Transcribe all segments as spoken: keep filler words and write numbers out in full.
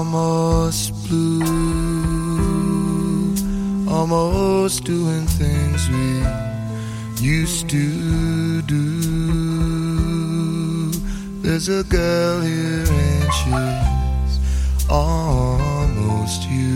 almost blue, almost doing things we used to do. There's a girl here and she's almost you,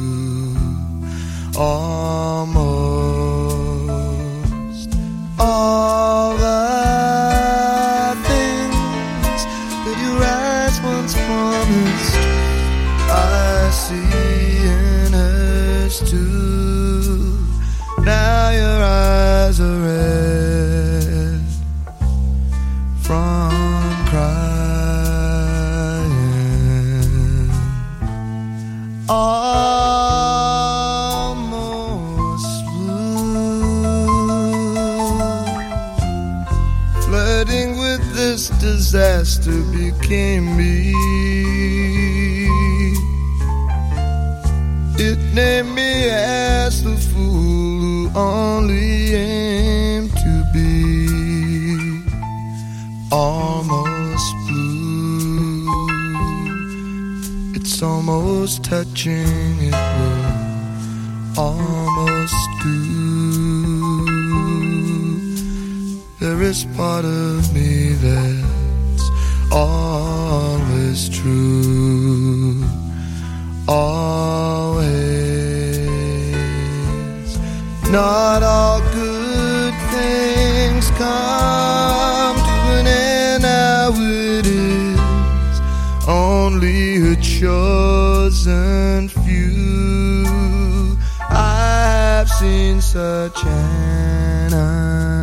almost all the things that your eyes once promised I see in hers too. Now your eyes are red from crying. Almost blue, flirting with this disaster became me. It named me as the fool who only aimed to be almost blue. It's almost touching, it will almost do. There is part of me that's always true, always. Not all good things come to an end. Now it is only a chosen few. I've seen such an